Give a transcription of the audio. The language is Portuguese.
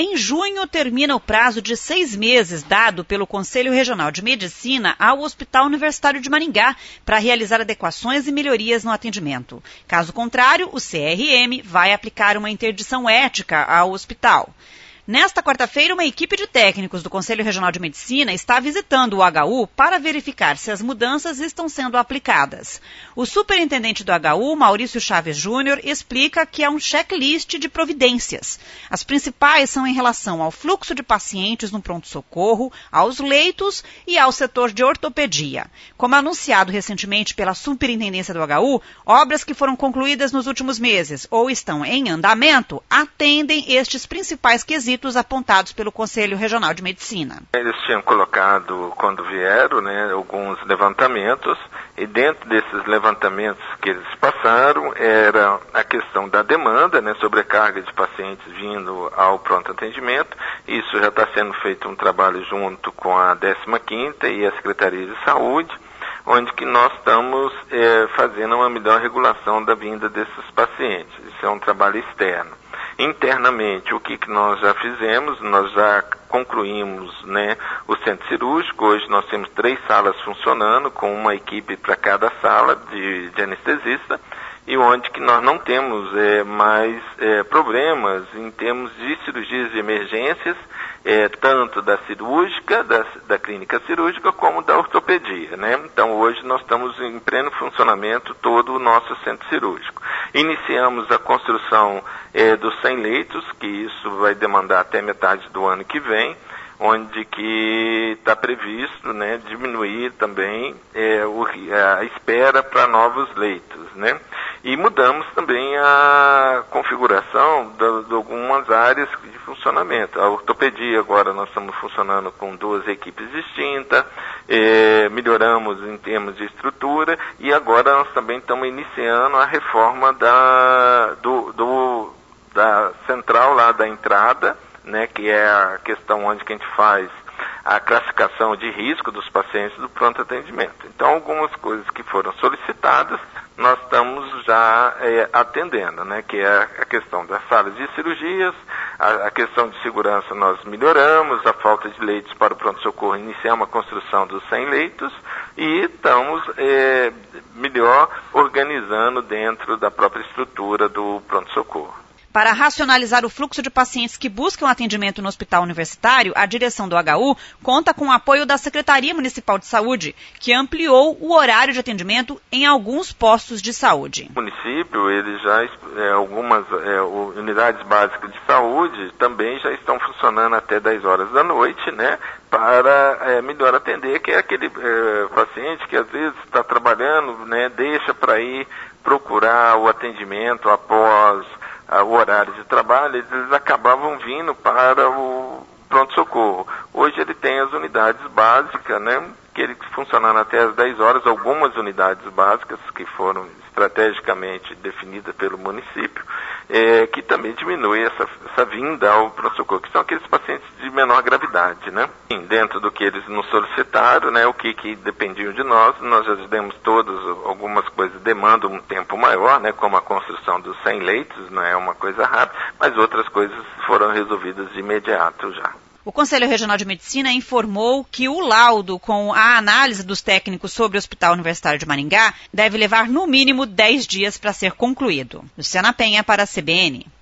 Em junho, termina o prazo de 6 meses dado pelo Conselho Regional de Medicina ao Hospital Universitário de Maringá para realizar adequações e melhorias no atendimento. Caso contrário, o CRM vai aplicar uma interdição ética ao hospital. Nesta quarta-feira, uma equipe de técnicos do Conselho Regional de Medicina está visitando o HU para verificar se as mudanças estão sendo aplicadas. O superintendente do HU, Maurício Chaves Júnior, explica que há um checklist de providências. As principais são em relação ao fluxo de pacientes no pronto-socorro, aos leitos e ao setor de ortopedia. Como anunciado recentemente pela superintendência do HU, obras que foram concluídas nos últimos meses ou estão em andamento atendem estes principais quesitos apontados pelo Conselho Regional de Medicina. Eles tinham colocado, quando vieram, alguns levantamentos, e dentro desses levantamentos que eles passaram, era a questão da demanda, sobrecarga de pacientes vindo ao pronto atendimento. Isso já está sendo feito um trabalho junto com a 15ª e a Secretaria de Saúde, onde que nós estamos fazendo uma melhor regulação da vinda desses pacientes. Isso é um trabalho externo. Internamente, o que nós já fizemos, nós já concluímos o centro cirúrgico. Hoje nós temos 3 salas funcionando, com uma equipe para cada sala de anestesista, e onde que nós não temos mais problemas em termos de cirurgias de emergências, tanto da cirúrgica, da clínica cirúrgica, como da ortopedia, Então hoje nós estamos em pleno funcionamento todo o nosso centro cirúrgico. Iniciamos a construção dos 100 leitos, que isso vai demandar até metade do ano que vem, onde que está previsto diminuir também a espera para novos leitos, E mudamos também a configuração de algumas áreas de funcionamento. A ortopedia, agora nós estamos funcionando com 2 equipes distintas, melhoramos em termos de estrutura, e agora nós também estamos iniciando a reforma da central lá da entrada, que é a questão onde que a gente faz a classificação de risco dos pacientes do pronto atendimento. Então, algumas coisas que foram solicitadas, nós estamos já atendendo, que é a questão das salas de cirurgias, a questão de segurança nós melhoramos, a falta de leitos para o pronto-socorro, iniciamos a construção dos 100 leitos e estamos melhor organizando dentro da própria estrutura do pronto-socorro. Para racionalizar o fluxo de pacientes que buscam atendimento no hospital universitário, a direção do HU conta com o apoio da Secretaria Municipal de Saúde, que ampliou o horário de atendimento em alguns postos de saúde. O município, ele já, algumas unidades básicas de saúde também já estão funcionando até 10 horas da noite, para melhor atender, que é aquele paciente que às vezes está trabalhando, deixa para ir procurar o atendimento após o horário de trabalho, eles acabavam vindo para o pronto-socorro. Hoje ele tem as unidades básicas, que ele funcionando até as 10 horas, algumas unidades básicas que foram estrategicamente definidas pelo município, que também diminui essa vinda ao pronto-socorro, que são aqueles pacientes de menor gravidade, Sim, dentro do que eles nos solicitaram, o que dependiam de nós já demos algumas coisas demandam um tempo maior, como a construção dos 100 leitos, não é uma coisa rápida, mas outras coisas foram resolvidas de imediato já. O Conselho Regional de Medicina informou que o laudo com a análise dos técnicos sobre o Hospital Universitário de Maringá deve levar no mínimo 10 dias para ser concluído. Luciana Penha para a CBN.